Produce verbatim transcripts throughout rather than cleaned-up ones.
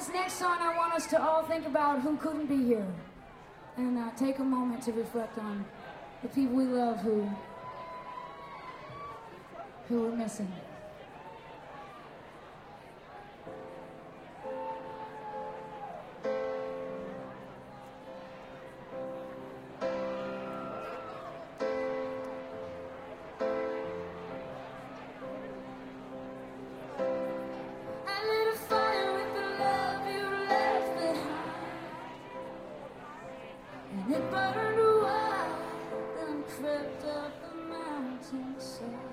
This next song, I want us to all think about who couldn't be here and uh, take a moment to reflect on the people we love who, who we're missing. It burned a while, then crept up the mountainside.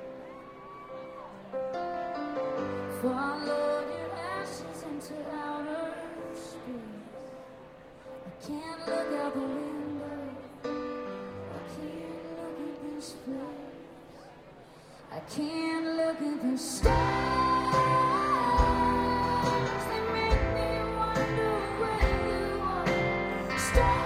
Followed your ashes into outer space. I can't look out the window. I can't look at this place. I can't look at the stars. They make me wonder where you are. Stars.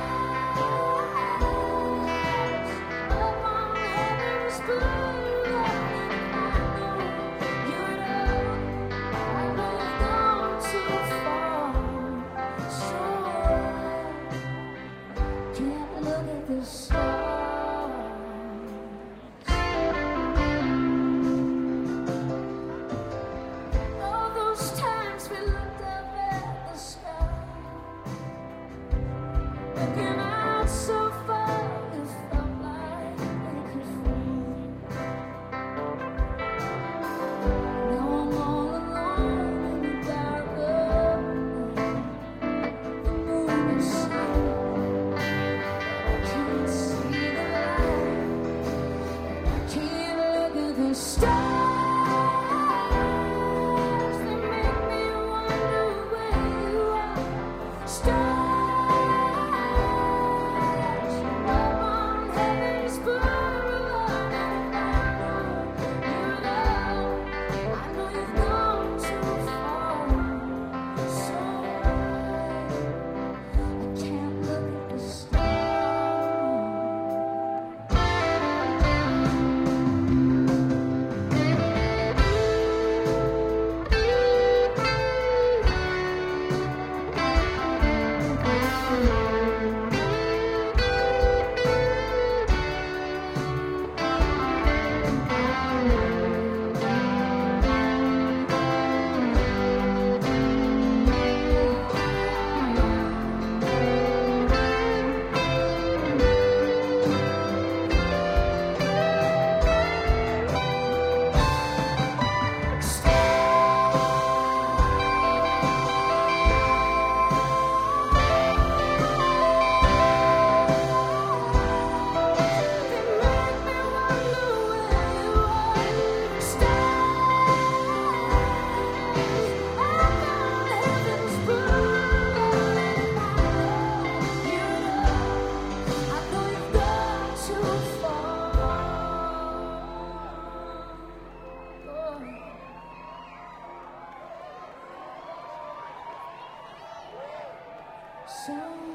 So